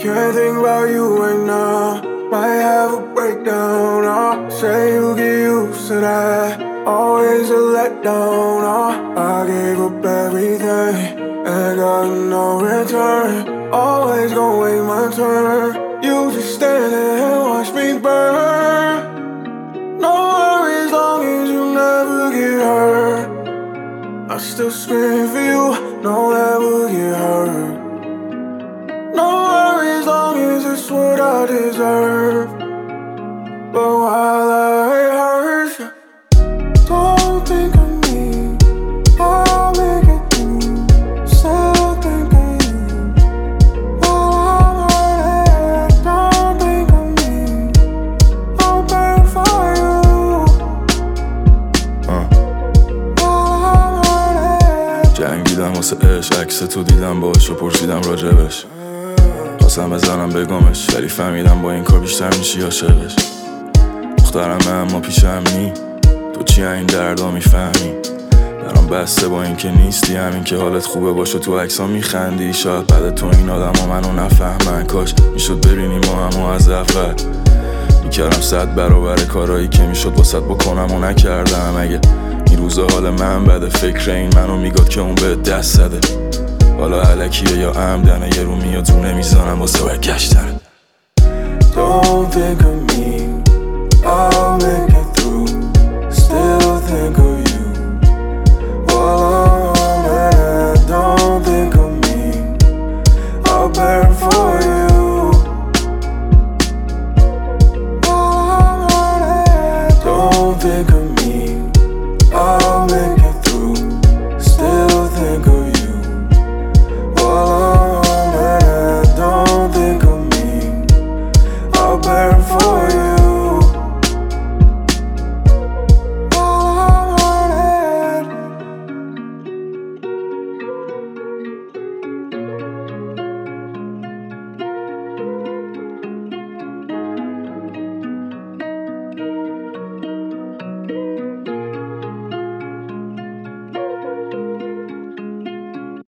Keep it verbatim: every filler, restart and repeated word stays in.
Can't think about you right now. Might have a breakdown, uh. Say you get used to that. Always a letdown, uh. I gave up everything and got no return. Always gon' wait my turn. You just stand there and watch me burn. No worries, long as you never get hurt. I still scream for you, don't ever get hurt. No worries, long as it's what I deserve. But while I hurt you, don't think of me, I'll make it through. Still think of you. While I'm hurting, don't think of me, I'll burn for you. uh. While I'm hurting. جنگیدم واسه عشق، عکس تو دیدم باش و پرسیدم راجبش. خواستم بزنم بگمش ولی فهمیدم با این کار بیشتر میشی عاشقش. دخترمه اما پیشم نی، تو چی این دردا میفهمی؟ برام بسته با این که نیستی، همین که حالت خوبه باشه تو عکسا میخندی. شاید بعد تو این آدم ها منو نفهمن، کاش میشد ببینی ما همو از اول. میکردم صد برابر کارایی که میشد واسط بکنم و نکردم. اگه این روزا حال من بده، فکر این منو میگاد که اون به دست زده. حالا علکیه یا عمدنه، یه رو میاد رو نمیزنم واسه برگشتن. Don't think of me, I'll make